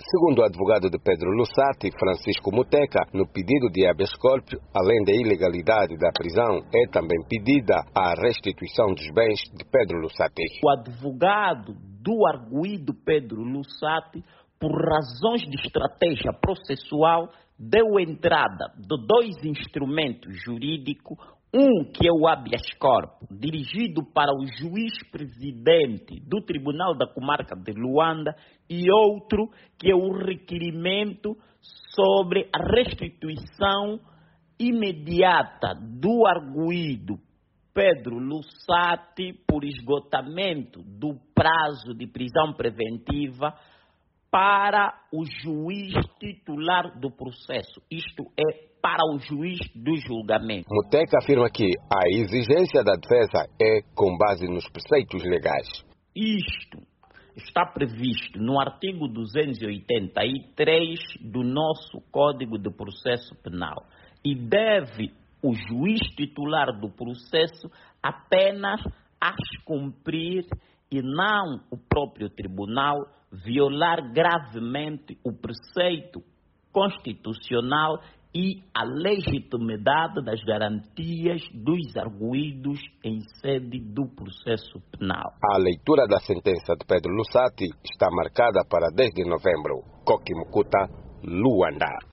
Segundo o advogado de Pedro Lussati, Francisco Muteca, no pedido de habeas corpus, além da ilegalidade da prisão, é também pedida a restituição dos bens de Pedro Lussati. O advogado do arguido Pedro Lussati, por razões de estratégia processual, deu entrada de dois instrumentos jurídicos, um que é o habeas corpus, dirigido para o juiz-presidente do Tribunal da Comarca de Luanda, e outro que é o requerimento sobre a restituição imediata do arguido Pedro Lussati por esgotamento do prazo de prisão preventiva para o juiz titular do processo, isto é, para o juiz do julgamento. Muteca afirma que a exigência da defesa é com base nos preceitos legais. Isto está previsto no artigo 283 do nosso Código de Processo Penal e deve o juiz titular do processo apenas as cumprir e não o próprio tribunal violar gravemente o preceito constitucional e a legitimidade das garantias dos arguidos em sede do processo penal. A leitura da sentença de Pedro Lussati está marcada para 10 de novembro. Coque Mucuta, Luanda.